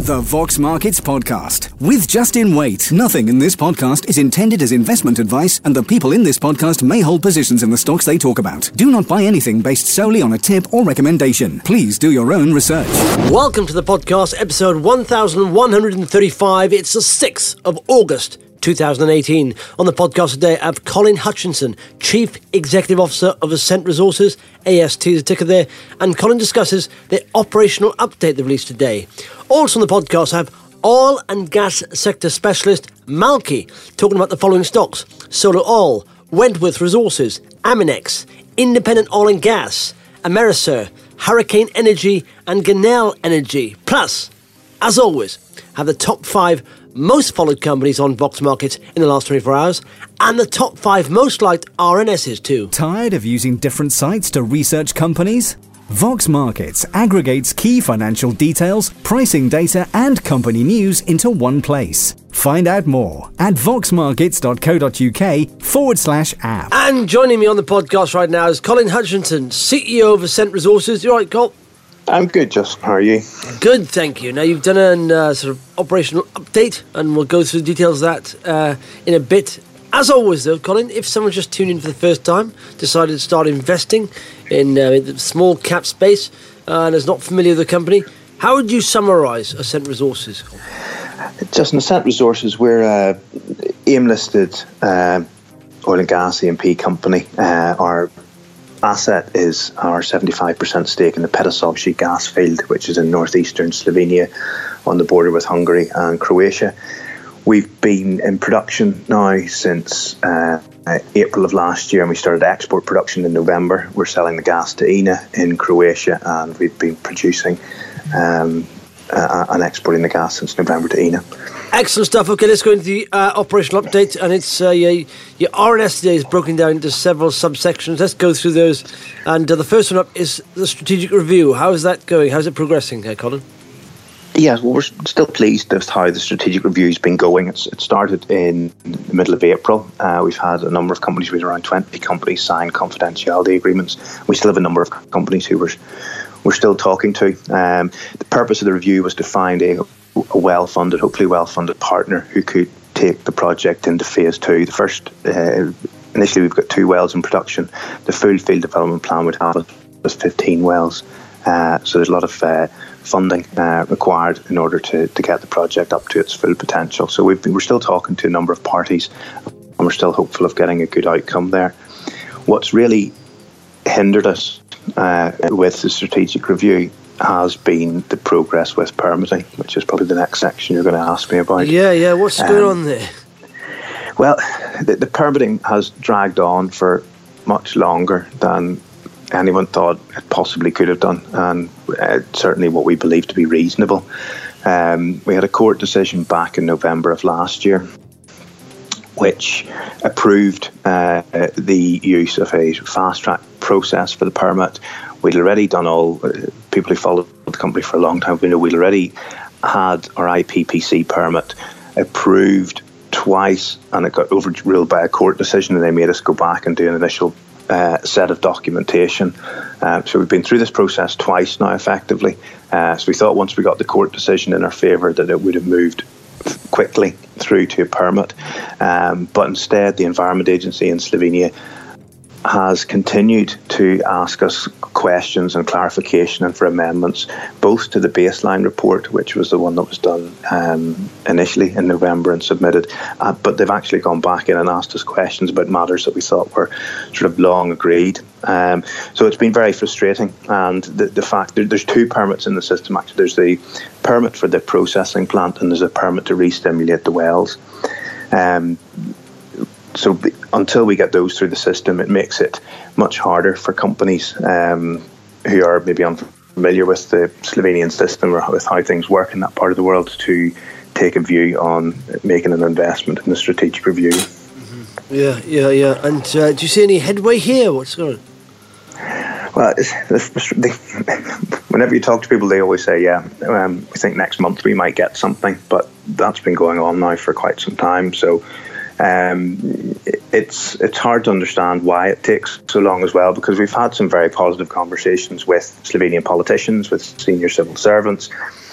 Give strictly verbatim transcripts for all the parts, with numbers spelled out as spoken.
The Vox Markets Podcast with Justin Waite. Nothing in this podcast is intended as investment advice, and the people in this podcast may hold positions in the stocks they talk about. Do not buy anything based solely on a tip or recommendation. Please do your own research. Welcome to the podcast, episode one thousand one hundred thirty-five. It's the sixth of August, two thousand eighteen. On the podcast today, I have Colin Hutchinson, Chief Executive Officer of Ascent Resources, A S T is the ticker there, and Colin discusses the operational update they released today. Also on the podcast, I have oil and gas sector specialist Malky talking about the following stocks: Solar Oil, Wentworth Resources, Aminex, Independent Oil and Gas, Amerisur, Hurricane Energy and Genel Energy. Plus, as always, have the top five most followed companies on Vox Markets in the last twenty-four hours, and the top five most liked R N Ss too. Tired of using different sites to research companies? Vox Markets aggregates key financial details, pricing data and company news into one place. Find out more at voxmarkets.co.uk forward slash app. And joining me on the podcast right now is Colin Hutchinson, C E O of Ascent Resources. You all right, Col? I'm good, Justin. How are you? Good, thank you. Now, you've done a uh, sort of operational update, and we'll go through the details of that uh, in a bit. As always, though, Colin, if someone's just tuned in for the first time, decided to start investing in, uh, in the small cap space, uh, and is not familiar with the company, how would you summarise Ascent Resources? Justin, Ascent Resources, we're a AIM-listed uh, oil and gas E and P company. Uh, our asset is our seventy-five percent stake in the Petasovci gas field, which is in northeastern Slovenia on the border with Hungary and Croatia. We've been in production now since uh, April of last year, and we started export production in November. We're selling the gas to I N A in Croatia, and we've been producing um, uh, and exporting the gas since November to I N A. Excellent stuff. Okay, let's go into the uh, operational update, and it's uh, your, your R N S today is broken down into several subsections. Let's go through those, and uh, the first one up is the strategic review. How is that going? How's it progressing, uh, Colin? Yes, well, we're still pleased with how the strategic review's been going. It's, it started in the middle of April. Uh, we've had a number of companies, with around twenty companies, sign confidentiality agreements. We still have a number of companies who we're, we're still talking to. Um, the purpose of the review was to find a, a well-funded, hopefully well-funded partner who could take the project into phase two. The first, uh, initially we've got two wells in production. The full field development plan would have us fifteen wells. Uh, so there's a lot of uh, funding uh, required in order to, to get the project up to its full potential. So we've been, we're still talking to a number of parties, and we're still hopeful of getting a good outcome there. What's really hindered us uh, with the strategic review has been the progress with permitting, which is probably the next section you're going to ask me about. Yeah, yeah. What's um, going on there? Well, the, the permitting has dragged on for much longer than anyone thought it possibly could have done, and uh, certainly what we believe to be reasonable. Um, we had a court decision back in November of last year which approved uh, the use of a fast-track process for the permit. We'd already done all, uh, people who followed the company for a long time, we know we'd already had our I P P C permit approved twice, and it got overruled by a court decision, and they made us go back and do an initial Uh, set of documentation. Uh, so we've been through this process twice now, effectively. Uh, so we thought once we got the court decision in our favour that it would have moved f- quickly through to a permit. Um, but instead, the Environment Agency in Slovenia has continued to ask us questions and clarification and for amendments, both to the baseline report, which was the one that was done um, initially in November and submitted, uh, but they've actually gone back in and asked us questions about matters that we thought were sort of long agreed. Um, so it's been very frustrating, and the, the fact that there's two permits in the system. Actually, there's the permit for the processing plant and there's a permit to re-stimulate the wells. Um, So until we get those through the system, it makes it much harder for companies um, who are maybe unfamiliar with the Slovenian system or with how things work in that part of the world to take a view on making an investment in the strategic review. Mm-hmm. Yeah, yeah, yeah. And uh, do you see any headway here? What's going on? Well, it's, it's, they, whenever you talk to people, they always say, yeah, um, we think next month we might get something, but that's been going on now for quite some time. So Um, it's it's hard to understand why it takes so long as well, because we've had some very positive conversations with Slovenian politicians, with senior civil servants,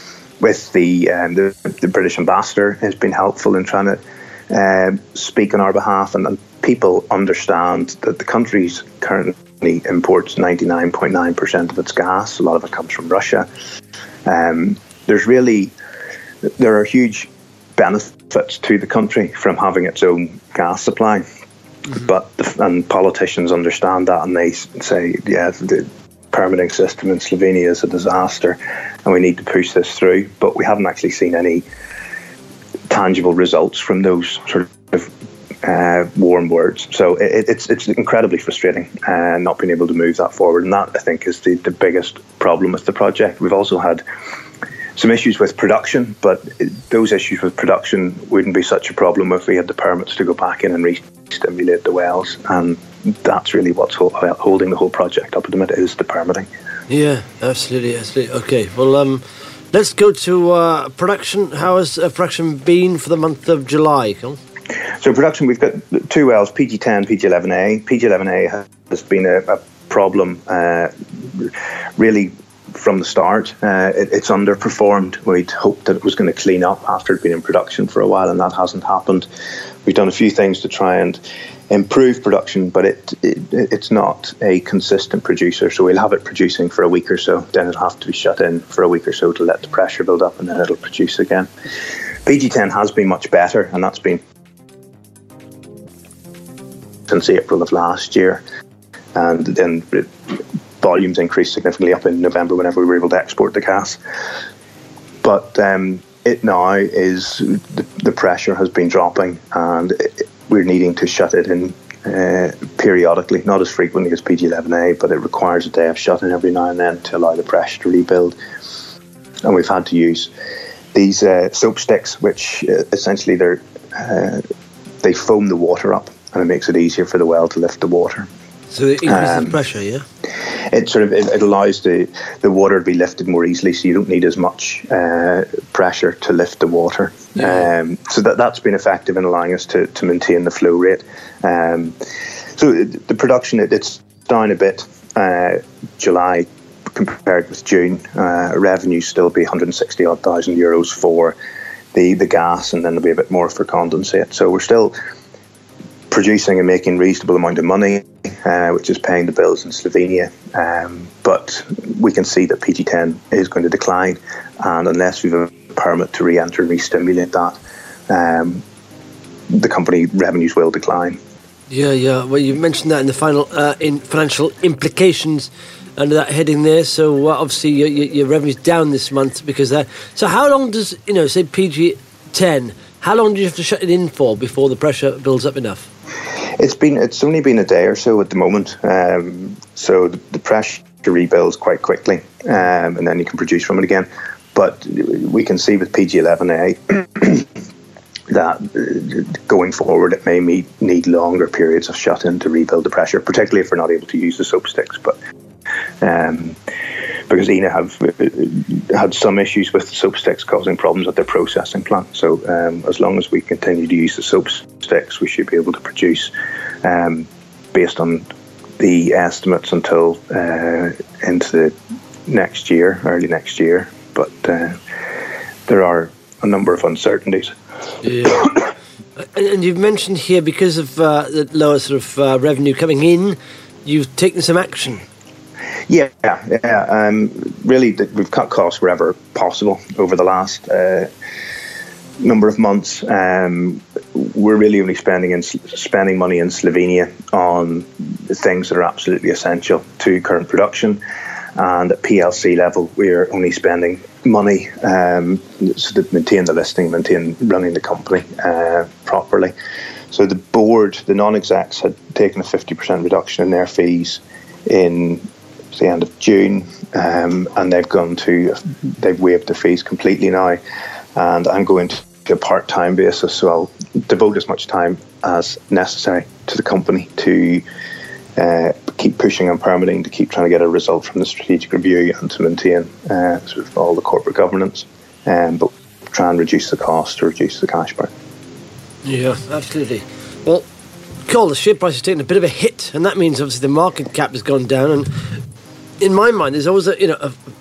with the, um, the the British ambassador has been helpful in trying to uh, speak on our behalf, and, and people understand that the country's currently imports ninety-nine point nine percent of its gas. A lot of it comes from Russia. Um, there's really there are huge benefits to the country from having its own gas supply. Mm-hmm. But and politicians understand that, and they say, yeah, the permitting system in Slovenia is a disaster, and we need to push this through. But we haven't actually seen any tangible results from those sort of uh, warm words. So it, it's it's incredibly frustrating, uh, not being able to move that forward. And that, I think, is the, the biggest problem with the project. We've also had some issues with production, but those issues with production wouldn't be such a problem if we had the permits to go back in and re-stimulate the wells, and that's really what's holding the whole project up at the minute, is the permitting. Yeah, absolutely, absolutely. Okay, well, um, let's go to uh, production. How has uh, production been for the month of July, Colin? So production, we've got two wells, P G ten, P G eleven A. P G eleven A has been a, a problem, uh, really, from the start. Uh, it, it's underperformed. We'd hoped that it was going to clean up after it'd been in production for a while, and that hasn't happened. We've done a few things to try and improve production, but it, it it's not a consistent producer. So we'll have it producing for a week or so, then it'll have to be shut in for a week or so to let the pressure build up, and then it'll produce again. P G ten has been much better, and that's been since April of last year, and then it, volumes increased significantly up in November whenever we were able to export the gas. But um, it now is, the, the pressure has been dropping, and it, we're needing to shut it in uh, periodically, not as frequently as P G eleven A, but it requires a day of shutting every now and then to allow the pressure to rebuild. And we've had to use these uh, soap sticks, which uh, essentially they're, uh, they foam the water up, and it makes it easier for the well to lift the water. So it increases um, the pressure, yeah? It sort of it, it allows the, the water to be lifted more easily, so you don't need as much uh, pressure to lift the water. Yeah. Um, so that that's been effective in allowing us to, to maintain the flow rate. Um, so it, the production it, it's down a bit. Uh, July compared with June, uh, revenue still be one hundred sixty odd thousand euros for the the gas, and then there'll be a bit more for condensate. So we're still producing and making reasonable amount of money, uh, which is paying the bills in Slovenia. Um, but we can see that P G ten is going to decline, and unless we have a permit to re-enter and re-stimulate that, um, the company revenues will decline. Yeah, yeah. Well, you mentioned that in the final uh, in financial implications under that heading there. So uh, obviously your, your, your revenue's down this month because that. So how long does, you know, say P G ten? How long do you have to shut it in for before the pressure builds up enough? It's been it's only been a day or so at the moment, um, so the, the pressure rebuilds quite quickly, um, and then you can produce from it again. But we can see with P G eleven A that uh, going forward it may need, need longer periods of shut-in to rebuild the pressure, particularly if we're not able to use the soap sticks. But um, because I N A have uh, had some issues with the soap sticks causing problems at their processing plant. So um, as long as we continue to use the soap sticks, we should be able to produce um, based on the estimates until uh, into the next year, early next year. But uh, there are a number of uncertainties. Yeah. and, and you've mentioned here, because of uh, the lower sort of uh, revenue coming in, you've taken some action. Yeah, yeah. Um, really, we've cut costs wherever possible over the last uh, number of months. Um, we're really only spending in, spending money in Slovenia on the things that are absolutely essential to current production. And at P L C level, we're only spending money um, so to maintain the listing, maintain running the company uh, properly. So the board, the non-execs, had taken a fifty percent reduction in their fees in the end of June, um, and they've gone to they've waived the fees completely now, and I'm going to a part-time basis, so I'll devote as much time as necessary to the company to uh, keep pushing on permitting, to keep trying to get a result from the strategic review, and to maintain uh, sort of all the corporate governance, um, but try and reduce the cost to reduce the cash burn. Yeah, absolutely. Well, Cole, the share price has taken a bit of a hit, and that means obviously the market cap has gone down. And in my mind, there's always a you know a,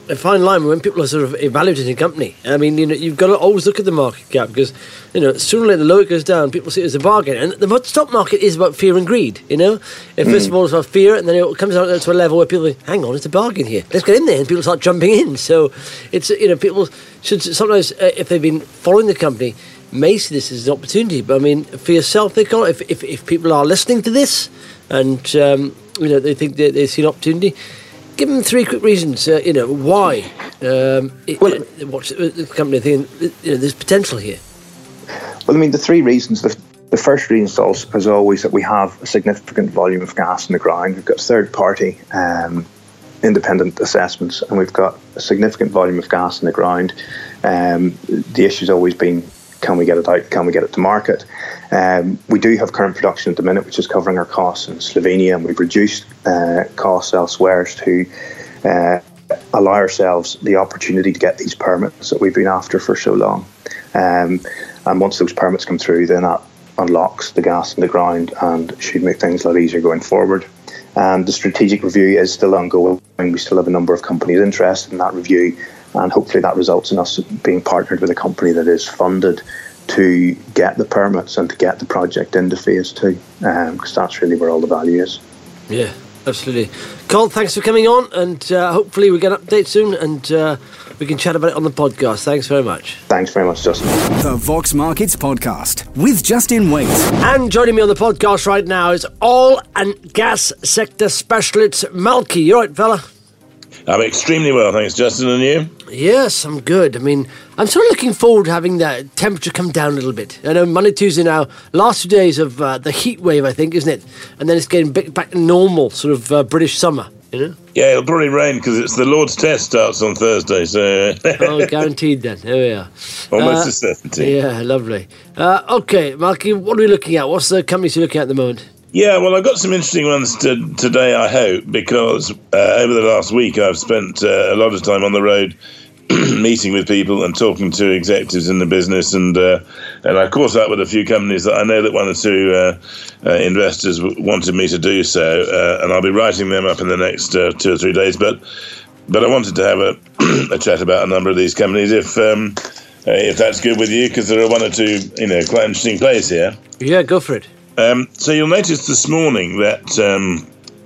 a fine line when people are sort of evaluating a company. I mean, you know, you've got to always look at the market cap because, you know, sooner or later the lower it goes down, people see it as a bargain. And the stock market is about fear and greed, you know. If mm. first of all it's about fear, and then it comes out to a level where people think, hang on, it's a bargain here. Let's get in there, and people start jumping in. So it's, you know, people should sometimes, uh, if they've been following the company, may see this as an opportunity. But I mean, for yourself, they can't, if, if if people are listening to this and um, you know they think they, they see an opportunity, give them three quick reasons. Uh, you know why. Um, it, well, uh, watch the company thinking, you know, there's potential here. Well, I mean, the three reasons. The, the first reason is, is always that we have a significant volume of gas in the ground. We've got third-party um, independent assessments, and we've got a significant volume of gas in the ground. Um, the issue's always been, can we get it out? Can we get it to market? Um, we do have current production at the minute, which is covering our costs in Slovenia, and we've reduced uh, costs elsewhere to uh, allow ourselves the opportunity to get these permits that we've been after for so long. Um, and once those permits come through, then that unlocks the gas in the ground and should make things a lot easier going forward. And the strategic review is still ongoing. We still have a number of companies interested in that review, and hopefully that results in us being partnered with a company that is funded to get the permits and to get the project into phase two, because um, that's really where all the value is. Yeah, absolutely. Colin, thanks for coming on, and uh, hopefully we get an update soon, and uh, we can chat about it on the podcast. Thanks very much. Thanks very much, Justin. The Vox Markets Podcast with Justin Waite. And joining me on the podcast right now is oil and gas sector specialist Malky. You all right, fella? I'm extremely well, thanks, Justin, and you? Yes, I'm good. I mean, I'm sort of looking forward to having the temperature come down a little bit. I know Monday, Tuesday now, last two days of uh, the heat wave, I think, isn't it? And then it's getting back to normal, sort of uh, British summer, you know? Yeah, it'll probably rain because it's the Lord's Test starts on Thursday, so... Oh, guaranteed then. There we are. Almost uh, a certainty. Yeah, lovely. Uh, OK, Malky, what are we looking at? What's the companies you're looking at at the moment? Yeah, well, I've got some interesting ones to, today, I hope, because uh, over the last week I've spent uh, a lot of time on the road meeting with people and talking to executives in the business, and uh, and I caught up with a few companies that I know that one or two uh, uh, investors w- wanted me to do so, uh, and I'll be writing them up in the next uh, two or three days. But but I wanted to have a, a chat about a number of these companies, if um, uh, if that's good with you, because there are one or two, you know, quite interesting plays here. Yeah, go for it. Um, so you'll notice this morning that um,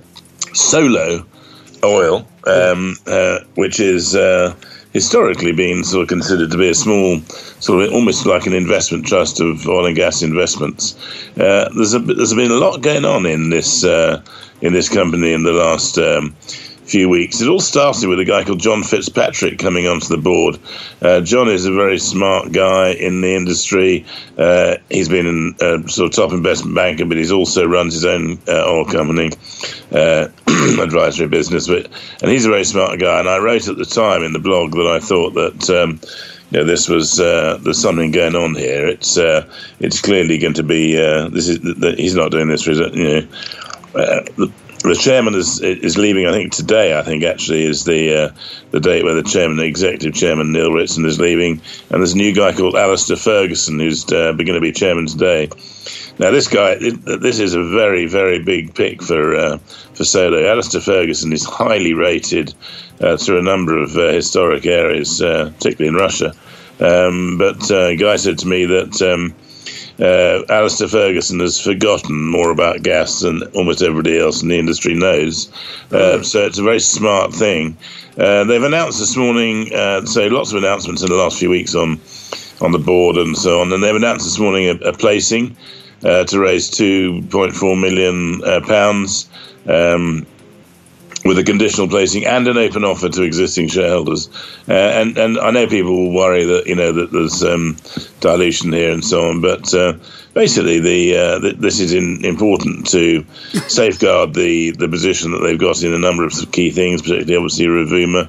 Solo Oil, um, uh, which is uh, historically been sort of considered to be a small, sort of almost like an investment trust of oil and gas investments, uh, there's a, there's been a lot going on in this uh, in this company in the last um, few weeks. It all started with a guy called John Fitzpatrick coming onto the board. Uh, John is a very smart guy in the industry. Uh, he's been a uh, sort of top investment banker, but he's also runs his own uh, oil company, uh, advisory business. But and he's a very smart guy. And I wrote at the time in the blog that I thought that um, you know, this was uh, there's something going on here. It's uh, it's clearly going to be uh, this is that he's not doing this for his, you know. Uh, the, The chairman is is leaving, I think, today, I think, actually, is the uh, the date where the chairman, the executive chairman, Neil Ritson, is leaving. And there's a new guy called Alistair Ferguson who's uh, going to be chairman today. Now, this guy, it, this is a very, very big pick for uh, for Solo. Alistair Ferguson is highly rated uh, through a number of uh, historic areas, uh, particularly in Russia. Um, but uh, a guy said to me that... Um, Uh, Alistair Ferguson has forgotten more about gas than almost everybody else in the industry knows. Uh, so it's a very smart thing. Uh, they've announced this morning, uh, so lots of announcements in the last few weeks on on the board and so on. And they've announced this morning a, a placing uh, to raise two point four million uh, pounds. Um, with a conditional placing and an open offer to existing shareholders. Uh, and, and I know people will worry that, you know, that there's um, dilution here and so on, but uh, basically the, uh, the this is in, important to safeguard the, the position that they've got in a number of key things, particularly obviously Rovuma.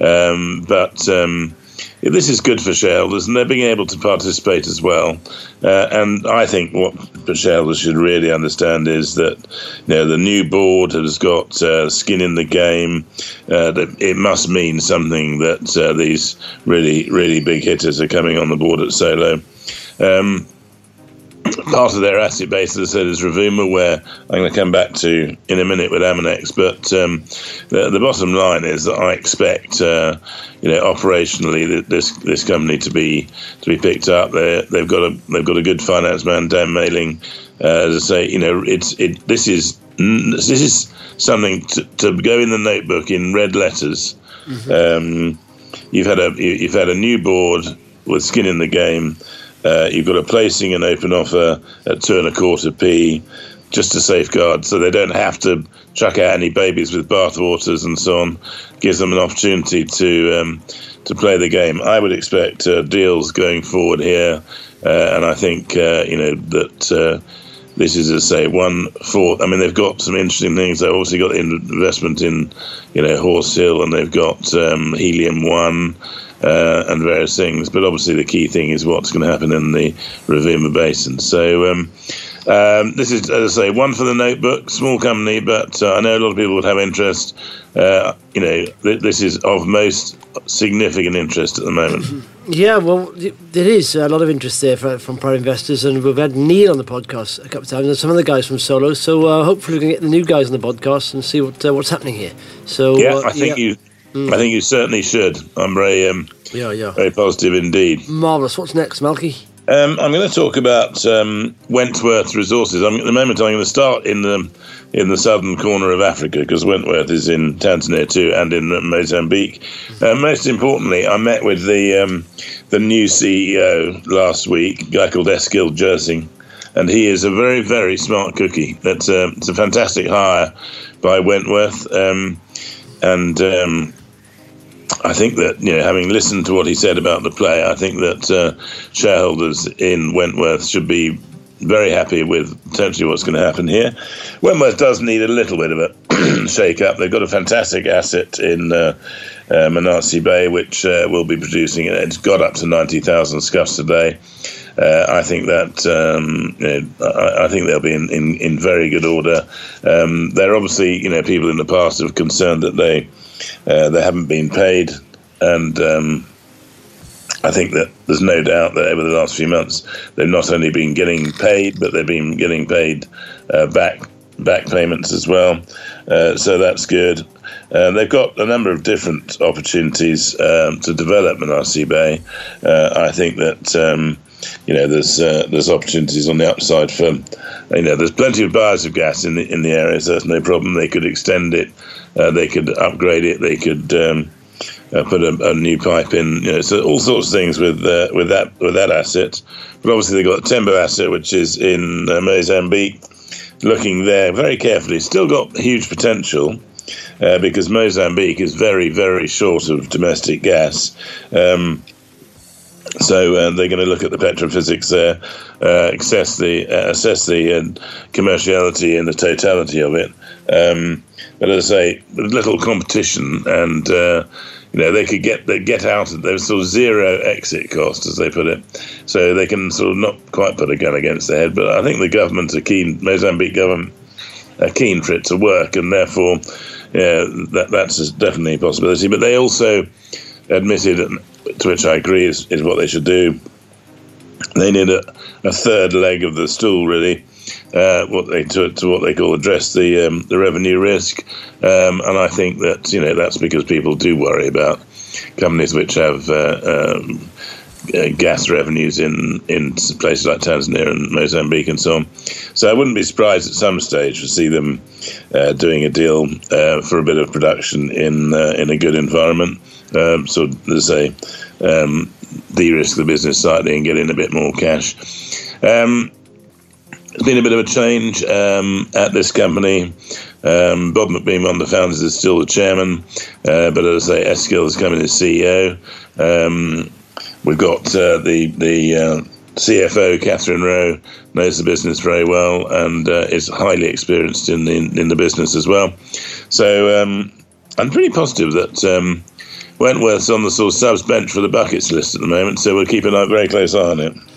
Um, but um, this is good for shareholders, and they're being able to participate as well. Uh, and I think what the shareholders should really understand is that, you know, the new board has got uh, skin in the game. Uh, that it must mean something that uh, these really, really big hitters are coming on the board at Solo. Um, part of their asset base, as I said, is Rovuma, where I'm going to come back to in a minute with Amonex. But um, the, the bottom line is that I expect, uh, you know, operationally this this company to be to be picked up. They're, they've got a they've got a good finance man, Dan Mailing. Uh, as I say, you know, it's it. This is this is something to, to go in the notebook in red letters. Mm-hmm. Um, you've had a you've had a new board with skin in the game. Uh, you've got a placing an open offer at two and a quarter p, just to safeguard, so they don't have to chuck out any babies with bathwaters and so on. Gives them an opportunity to um, to play the game. I would expect uh, deals going forward here, uh, and I think uh, you know that uh, this is, as I say, one fourth. I mean, they've got some interesting things. They've obviously got the investment in, you know, Horse Hill, and they've got um, Helium One. Uh, and various things, but obviously the key thing is what's going to happen in the Rovuma Basin. So um, um, this is, as I say, one for the notebook, small company, but uh, I know a lot of people would have interest. Uh, you know, th- this is of most significant interest at the moment. Yeah, well, there is a lot of interest there for, from private investors, and we've had Neil on the podcast a couple of times, and some of the guys from Solo. So uh, hopefully we can get the new guys on the podcast and see what uh, what's happening here. So yeah, uh, I think yeah. you. Mm. I think you certainly should. I'm very, um, yeah, yeah. very positive indeed. Marvellous. What's next, Malky? Um, I'm going to talk about um, Wentworth Resources. I'm, at the moment, I'm going to start in the in the southern corner of Africa, because Wentworth is in Tanzania too, and in Mozambique. Uh, most importantly, I met with the um, the new C E O last week, a guy called Eskil Jersing, and he is a very, very smart cookie. That's a, it's a fantastic hire by Wentworth, um, and. Um, I think that, you know, having listened to what he said about the play, I think that uh, shareholders in Wentworth should be very happy with potentially what's going to happen here. Wentworth does need a little bit of a shake-up. They've got a fantastic asset in uh, uh, Manatee Bay, which uh, will be producing, it's got up to ninety thousand scuffs a day. Uh, I think that um, you know, I, I think they'll be in, in, in very good order. Um, they're obviously, you know, people in the past have concerned that they uh, they haven't been paid, and um, I think that there's no doubt that over the last few months they've not only been getting paid, but they've been getting paid uh, back back payments as well. Uh, so that's good. Uh, they've got a number of different opportunities um, to develop Manatee Bay. Uh, I think that. Um, You know, there's uh, there's opportunities on the upside for, you know, there's plenty of buyers of gas in the in the area, so that's no problem. They could extend it, uh, they could upgrade it, they could um, uh, put a, a new pipe in. You know, so all sorts of things with uh, with that with that asset. But obviously they've got a Tembo asset, which is in uh, Mozambique. Looking there very carefully, still got huge potential. Uh, because Mozambique is very, very short of domestic gas. Um, So uh, they're going to look at the petrophysics there, uh, assess the uh, assess the uh, commerciality and the totality of it. Um, but as I say, there's little competition, and uh, you know they could get they get out of there's sort of zero exit cost, as they put it. So they can sort of not quite put a gun against their head. But I think the government are keen, Mozambique government are keen for it to work, and therefore, yeah, that that's definitely a possibility. But they also admitted, to which I agree, is, is what they should do. They need a, a third leg of the stool, really, uh, what they to, to what they call address the um, the revenue risk, um, and I think that you know that's because people do worry about companies which have uh, um, uh, gas revenues in in places like Tanzania and Mozambique and so on. So I wouldn't be surprised at some stage to see them uh, doing a deal uh, for a bit of production in uh, in a good environment. Um, so, as I say, um, de-risk the business slightly and get in a bit more cash. Um, it's been a bit of a change um, at this company. Um, Bob McBean, one of the founders, is still the chairman, uh, but as I say, Eskil is coming as C E O. Um, we've got uh, the the uh, C F O, Catherine Rowe, knows the business very well and uh, is highly experienced in the in the business as well. So um, I'm pretty positive that. Um, Wentworth's on the sort of subs bench for the buckets list at the moment, so we'll keep an eye, very close eye on it.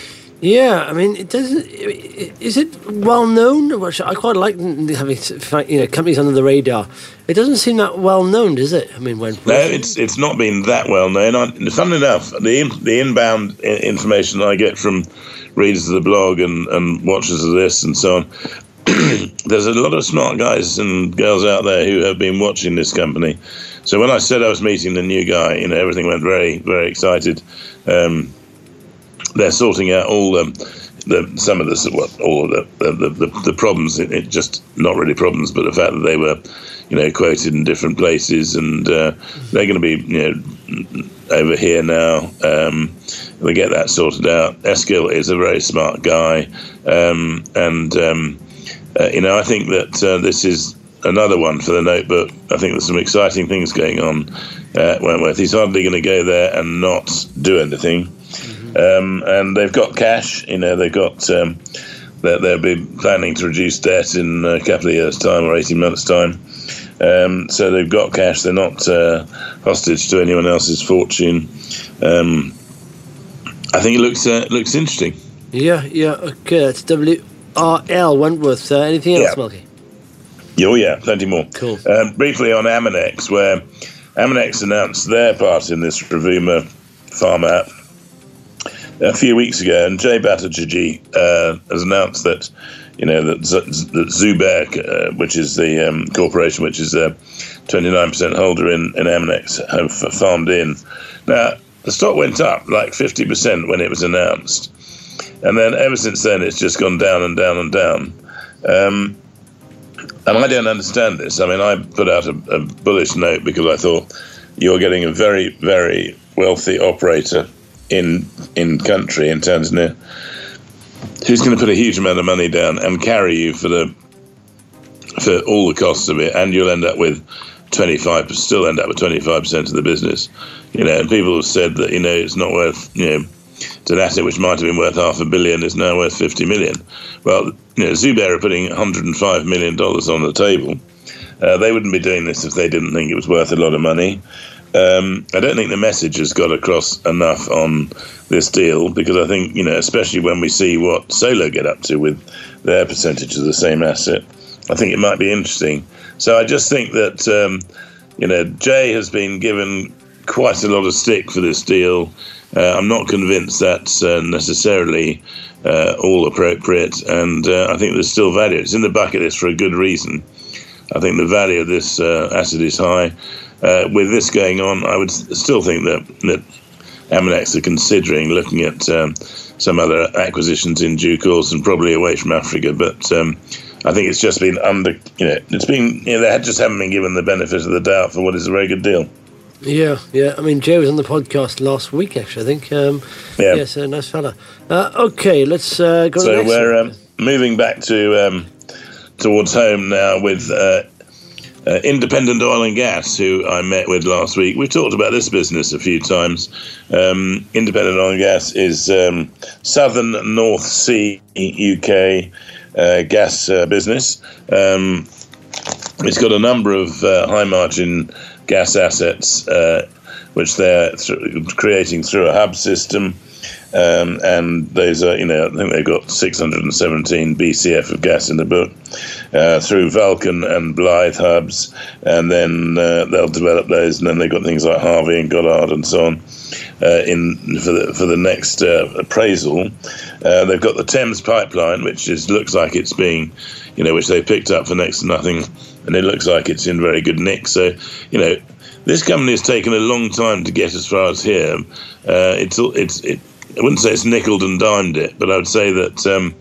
Yeah, I mean, it doesn't. Is it well known? Which I quite like having, you know, companies under the radar. It doesn't seem that well known, does it? I mean, when no, it's it's not been that well known. I, funnily enough, the in, the inbound information I get from readers of the blog and, and watchers of this and so on, there's a lot of smart guys and girls out there who have been watching this company. So when I said I was meeting the new guy, you know, everything went very, very excited. Um, they're sorting out all the, the some of the what all of the the, the, the problems. It, it just not really problems, but the fact that they were, you know, quoted in different places, and uh, they're going to be, you know, over here now. Um, they get that sorted out. Eskil is a very smart guy, um, and um, uh, you know, I think that uh, this is another one for the notebook. I think there's some exciting things going on at Wentworth. He's hardly going to go there and not do anything. Um, and they've got cash, you know, they've got, um, they'll, they'll be planning to reduce debt in a couple of years' time or eighteen months' time. Um, so they've got cash, they're not uh, hostage to anyone else's fortune. Um, I think it looks uh, looks interesting. Yeah, yeah, okay, that's W R L, Wentworth. Uh, anything else, yeah. Malky? Oh, yeah, plenty more. Cool. Um, briefly on Aminex, where Aminex announced their part in this Rovuma farm app a few weeks ago, and Jay Bhattacharjee uh, has announced that, you know, that, Z- that Zubair, uh, which is the um, corporation which is a twenty-nine percent holder in, in Aminex, have farmed in. Now, the stock went up like fifty percent when it was announced, and then ever since then it's just gone down and down and down. Um, and I don't understand this. I mean, I put out a, a bullish note because I thought you're getting a very, very wealthy operator in in country in Tanzania who's going to put a huge amount of money down and carry you for the for all the costs of it, and you'll end up with twenty-five still end up with twenty-five percent of the business, you know. And people have said that, you know, it's not worth, you know, it's an asset which might have been worth half a billion is now worth fifty million. Well, you know, Zubair are putting one hundred five million dollars on the table. Uh, they wouldn't be doing this if they didn't think it was worth a lot of money. Um, I don't think the message has got across enough on this deal, because I think, you know, especially when we see what Solo get up to with their percentage of the same asset, I think it might be interesting. So I just think that, um, you know, Jay has been given quite a lot of stick for this deal. Uh, I'm not convinced that's uh, necessarily uh, all appropriate, and uh, I think there's still value. It's in the bucket list for a good reason. I think the value of this uh, asset is high. Uh, with this going on, I would still think that, that Aminex are considering looking at um, some other acquisitions in due course, and probably away from Africa. But um, I think it's just been under, you know, it's been, you know, they just haven't been given the benefit of the doubt for what is a very good deal. Yeah, yeah. I mean, Jay was on the podcast last week, actually, I think. Um, yeah. Yes, a nice fella. Uh, okay, let's uh, go so to the next we're one. Um, moving back to um, towards home now with uh, uh, Independent Oil and Gas, who I met with last week. We've talked about this business a few times. Um, Independent Oil and Gas is um, Southern North Sea U K uh, gas uh, business. Um, it's got a number of uh, high-margin gas assets, uh, which they're th- creating through a hub system. Um, and those are, you know, I think they've got six hundred seventeen B C F of gas in the book uh, through Vulcan and Blythe hubs, and then uh, they'll develop those, and then they've got things like Harvey and Goddard and so on uh, in for the for the next uh, appraisal. Uh, they've got the Thames pipeline, which is looks like it's being, you know, which they picked up for next to nothing, and it looks like it's in very good nick. So, you know, this company has taken a long time to get as far as here. Uh, it's it's it. I wouldn't say it's nickeled and dimed it, but I would say that um,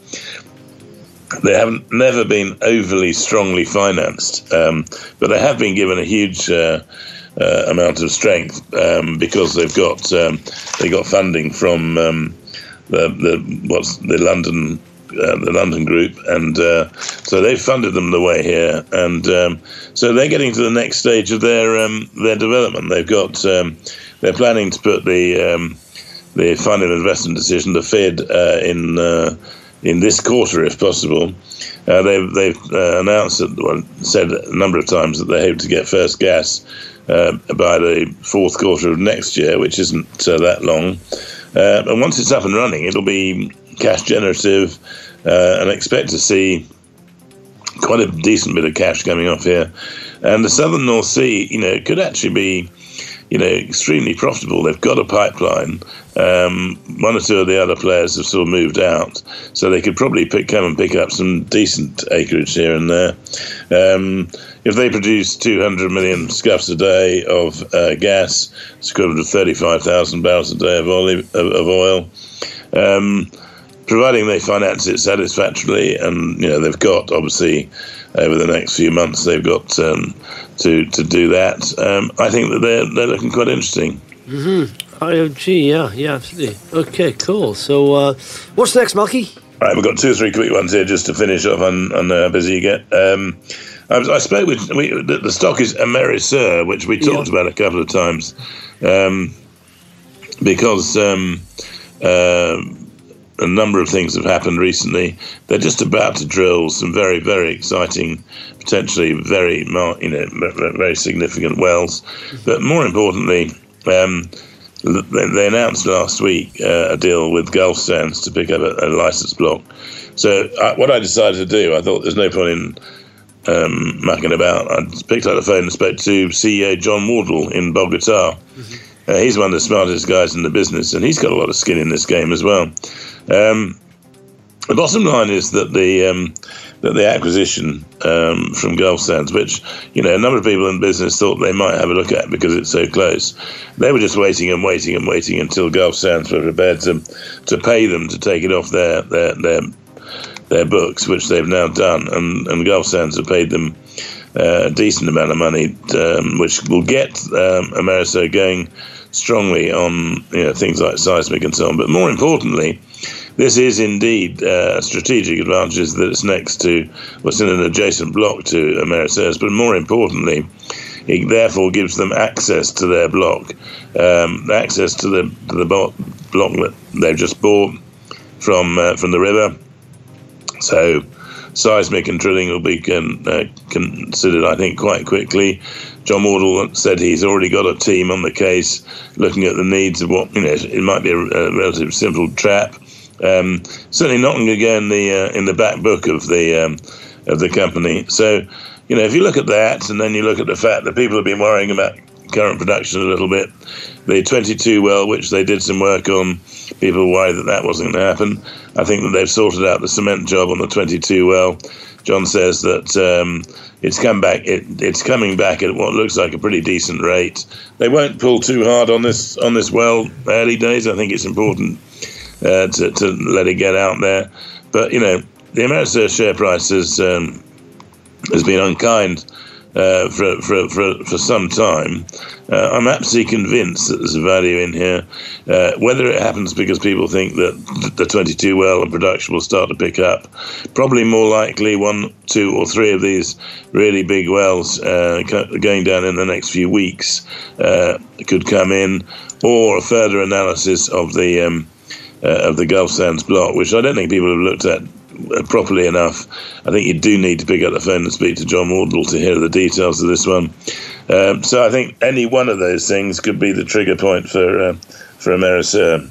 they haven't never been overly strongly financed, um, but they have been given a huge uh, uh, amount of strength um, because they've got um, they got funding from um, the the what's the London uh, the London Group, and uh, so they've funded them the way here, and um, so they're getting to the next stage of their um, their development. They've got um, they're planning to put the um, the final investment decision, the F I D, uh, in uh, in this quarter, if possible. Uh, they've they've uh, announced that, well, said a number of times that they hope to get first gas uh, by the fourth quarter of next year, which isn't uh, that long. Uh, and once it's up and running, it'll be cash generative, uh, and expect to see quite a decent bit of cash coming off here. And the Southern North Sea, you know, could actually be, you know, extremely profitable. They've got a pipeline. Um, one or two of the other players have sort of moved out, so they could probably pick, come and pick up some decent acreage here and there. Um, if they produce two hundred million scuffs a day of uh, gas, it's equivalent to thirty-five thousand barrels a day of oil. Of, of oil. Um, providing they finance it satisfactorily, and you know they've got obviously over the next few months they've got um, to to do that. Um, I think that they're they're looking quite interesting. Mm-hmm. I O G, yeah, yeah, absolutely. Okay, cool. So, uh, what's next, Malky? All right, we've got two or three quick ones here just to finish off on, on how busy you get. Um, I, was, I spoke with we, the, the stock is Amerisur, which we talked yeah. about a couple of times, um, because um, uh, a number of things have happened recently. They're just about to drill some very, very exciting, potentially very, you know, very significant wells. But more importantly, um, they announced last week uh, a deal with Gulf Sands to pick up a, a license block. So uh, what I decided to do, I thought there's no point in um, mucking about. I picked up the phone and spoke to C E O John Wardle in Bogota. Mm-hmm. Uh, he's one of the smartest guys in the business, and he's got a lot of skin in this game as well. Um, the bottom line is that the um, that the acquisition um, from Gulf Sands, which you know a number of people in business thought they might have a look at because it's so close, they were just waiting and waiting and waiting until Gulf Sands were prepared to to pay them to take it off their their their, their books, which they've now done, and, and Gulf Sands have paid them uh, a decent amount of money, um, which will get um, Amerisur going strongly on you know things like seismic and so on. But more importantly, this is indeed uh, a strategic advantage that it's next to what's in an adjacent block to Amerisur's, but more importantly, it therefore gives them access to their block, um, access to the to the block that they've just bought from uh, from the river. So seismic and drilling will be con, uh, considered, I think, quite quickly. John Wardle said he's already got a team on the case looking at the needs of what, you know, it might be a, a relatively simple trap. Um, certainly not going to go in the uh, in the back book of the um, of the company. So, you know, if you look at that, and then you look at the fact that people have been worrying about current production a little bit, the twenty-two well, which they did some work on, people worried that that wasn't going to happen. I think that they've sorted out the cement job on the twenty-two well. John says that um, it's come back. It, it's coming back at what looks like a pretty decent rate. They won't pull too hard on this on this well early days. I think it's important uh, to, to let it get out there. But you know, the Amerisur share price has um, has been unkind uh, for, for for for some time. Uh, I'm absolutely convinced that there's a value in here. Uh, whether it happens because people think that the twenty-two well and production will start to pick up, probably more likely one, two, or three of these really big wells uh, going down in the next few weeks uh, could come in, or a further analysis of the um, uh, of the Gulf Sands block, which I don't think people have looked at properly enough. I think you do need to pick up the phone and speak to John Wardle to hear the details of this one. Um, so I think any one of those things could be the trigger point for uh, for Amerisur.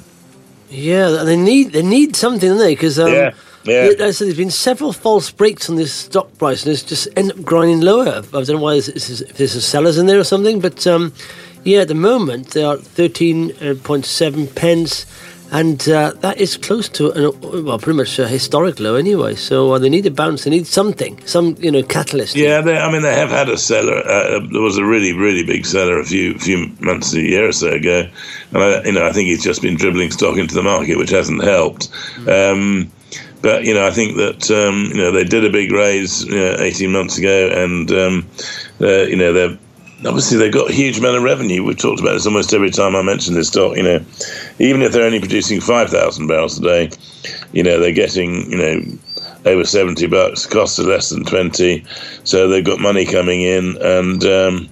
Yeah, they need they need something, don't they? Because um, yeah, yeah. There's been several false breaks on this stock price, and it's just end up grinding lower. I don't know why this is, if there's a sellers in there or something, but um, yeah, at the moment they are thirteen point seven pence. And uh, that is close to, an, well, pretty much a historic low anyway. So uh, they need a bounce. They need something, some, you know, catalyst. Yeah, they, I mean, they have had a seller. Uh, there was a really, really big seller a few few months, a year or so ago. And, I, you know, I think he's just been dribbling stock into the market, which hasn't helped. Mm. Um, but, you know, I think that, um, you know, they did a big raise you know, eighteen months ago. And, um, uh, you know, they're obviously, they've got a huge amount of revenue. We've talked about this almost every time I mention this stock. You know, even if they're only producing five thousand barrels a day, you know, they're getting, you know, over seventy bucks. Costs are less than twenty. So they've got money coming in. And um,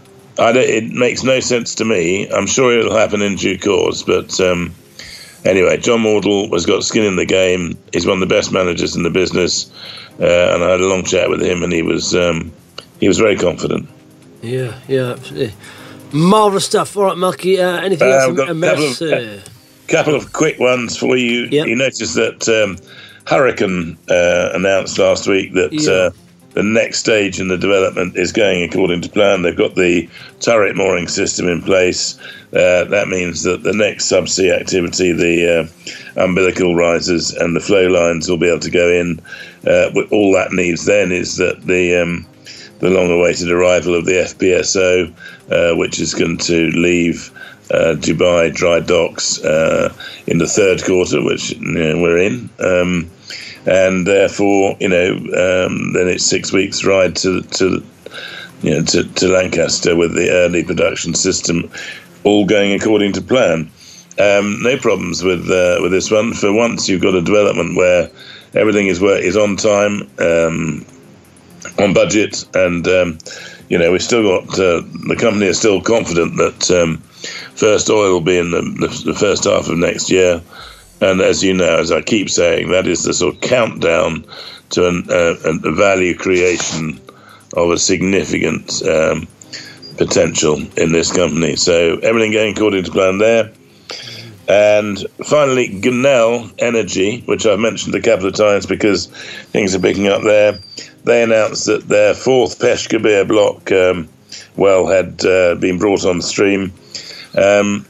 I don't, it makes no sense to me. I'm sure it'll happen in due course. But um, anyway, John Wardle has got skin in the game. He's one of the best managers in the business. Uh, and I had a long chat with him, and he was um, he was very confident. Yeah, yeah, absolutely. Marvellous stuff. All right, Malky, uh, anything Uh, else? I've got a couple, of, uh, couple of quick ones for you. Yep. You noticed that um, Hurricane uh, announced last week that Yeah. uh, the next stage in the development is going according to plan. They've got the turret mooring system in place. Uh, that means that the next subsea activity, the uh, umbilical risers and the flow lines will be able to go in. Uh, all that needs then is that the um, the long-awaited arrival of the F P S O, uh, which is going to leave uh, Dubai dry docks uh, in the third quarter, which you know, we're in. Um, and therefore, you know, um, then it's six weeks ride to, to you know, to, to Lancaster with the early production system all going according to plan. Um, no problems with uh, with this one. For once, you've got a development where everything is where is on time, um, on budget, and um, you know we've still got uh, the company is still confident that um, first oil will be in the, the, the first half of next year. And as you know, as I keep saying, that is the sort of countdown to an, uh, a value creation of a significant um, potential in this company. So everything going according to plan there. And finally, Genel Energy, which I've mentioned a couple of times because things are picking up there. They announced that their fourth Peshkabir block um, well had uh, been brought on stream. Um,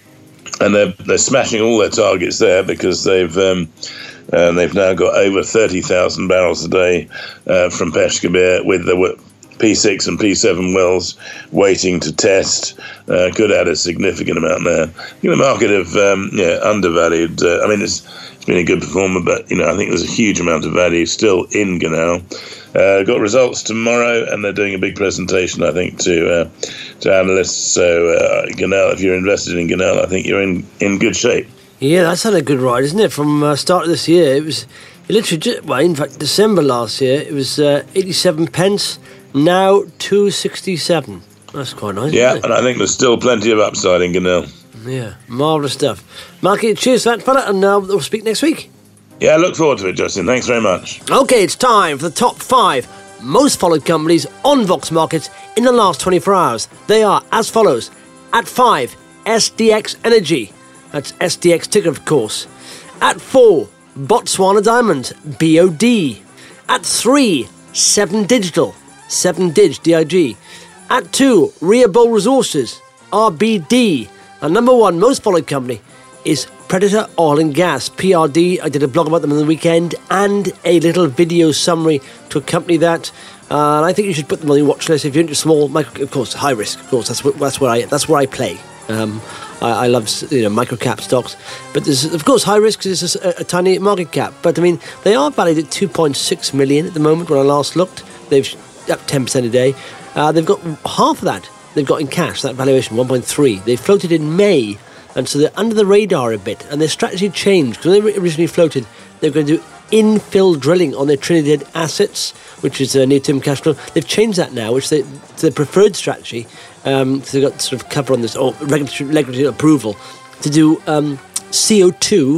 and they're, they're smashing all their targets there because they've um, uh, they've now got over thirty thousand barrels a day uh, from Peshkabir with the P six and P seven wells waiting to test. Uh, could add a significant amount there. I think the market have um, yeah, undervalued. Uh, I mean, it's, it's been a good performer, but you know, I think there's a huge amount of value still in Genel. Uh, got results tomorrow, and they're doing a big presentation, I think, to uh, to analysts. So, uh, Genel, if you're invested in Genel, I think you're in, in good shape. Yeah, that's had a good ride, isn't it? From uh, start of this year, it was it literally just, well, in fact, December last year, it was uh, eighty-seven pence. Now two sixty-seven. That's quite nice. Yeah, isn't it? and I think there's still plenty of upside in Genel. Yeah, marvellous stuff. Marky, cheers for that, fella, and uh, we'll speak next week. Yeah, I look forward to it, Justin. Thanks very much. Okay, it's time for the top five most followed companies on Vox Markets in the last twenty-four hours. They are as follows. At five, S D X Energy. That's S D X ticker, of course. At four, Botswana Diamonds, B O D. At three, seven Digital, seven Dig, D I G. At two, Reabol Resources, R B D. And number one most followed company is Predator Oil and Gas, P R D. I did a blog about them on the weekend and a little video summary to accompany that. Uh, and I think you should put them on your watch list if you're into small, micro, of course, high risk. Of course, that's where, that's where I that's where I play. Um, I, I love you know micro cap stocks, but there's of course high risk because it's a, a tiny market cap. But I mean, they are valued at two point six million at the moment. When I last looked, they've up ten percent a day. Uh, they've got half of that. They've got in cash. That valuation one point three. They floated in May. And so they're under the radar a bit, and their strategy changed. Because when they originally floated, they were going to do infill drilling on their Trinidad assets, which is a near-term cash flow. They've changed that now, which they, to their preferred strategy. Um, so they've got sort of cover on this, or regulatory, regulatory approval, to do um, C O two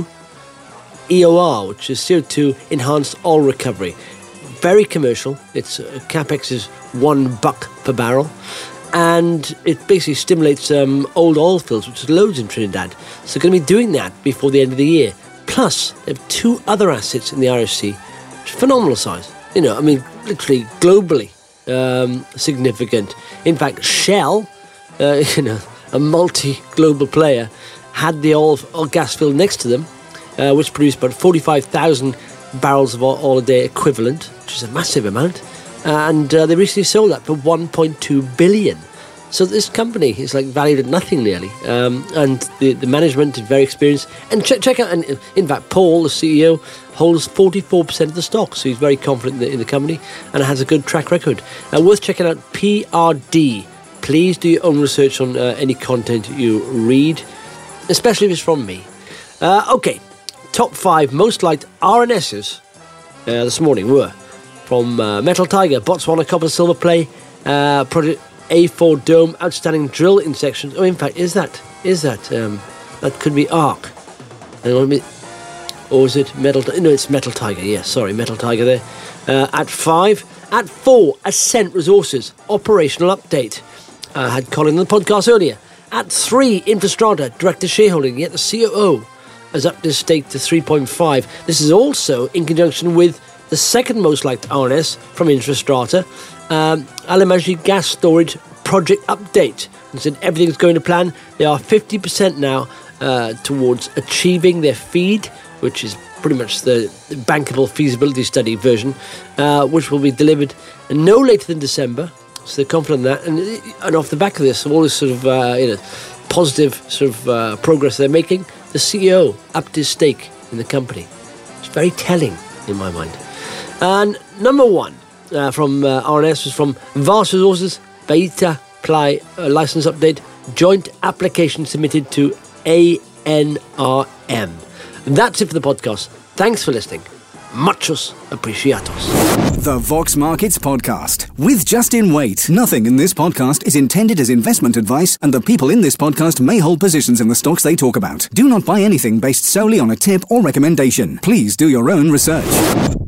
E O R, which is C O two enhanced oil recovery. Very commercial. Its uh, capex is one buck per barrel. And it basically stimulates um, old oil fields, which is loads in Trinidad. So they're going to be doing that before the end of the year. Plus, they have two other assets in the R S C, which are phenomenal size. You know, I mean, literally globally um, significant. In fact, Shell, uh, you know, a multi-global player, had the oil, oil gas field next to them, uh, which produced about forty-five thousand barrels of oil, oil a day equivalent, which is a massive amount. And uh, they recently sold that for one point two billion. So this company is like valued at nothing nearly. Um, and the, the management is very experienced. And check, check out, and in fact, Paul, the C E O, holds forty-four percent of the stock. So he's very confident in the, in the company and has a good track record. Uh, worth checking out P R D. Please do your own research on uh, any content you read, especially if it's from me. Uh, okay, top five most liked R N Ss uh, this morning were from uh, Metal Tiger, Botswana Copper Silver Play, uh, Project A four Dome, Outstanding Drill Intersections. Oh, in fact, is that, is that, um, that could be ARC. Or is it Metal, no, it's Metal Tiger, yes, yeah, sorry, Metal Tiger there. Uh, at five, at four, Ascent Resources, Operational Update. Uh, had Colin on the podcast earlier. At three, Infrastrata, Director Shareholding, yet the C O O. has upped his stake to three point five. This is also in conjunction with the second most liked R N S from Infrastrata, um, Al Majid Gas Storage Project Update. And said everything's going to plan. They are fifty percent now uh, towards achieving their FEED, which is pretty much the bankable feasibility study version, uh, which will be delivered no later than December. So they're confident in that. And, and off the back of this, of all this sort of uh, you know, positive sort of uh, progress they're making, the C E O upped his stake in the company. It's very telling in my mind. And number one uh, from uh, R N S was from Vast Resources, Beta Apply uh, license update, joint application submitted to A N R M. And that's it for the podcast. Thanks for listening. Muchos apreciados. The Vox Markets Podcast with Justin Waite. Nothing in this podcast is intended as investment advice, and the people in this podcast may hold positions in the stocks they talk about. Do not buy anything based solely on a tip or recommendation. Please do your own research.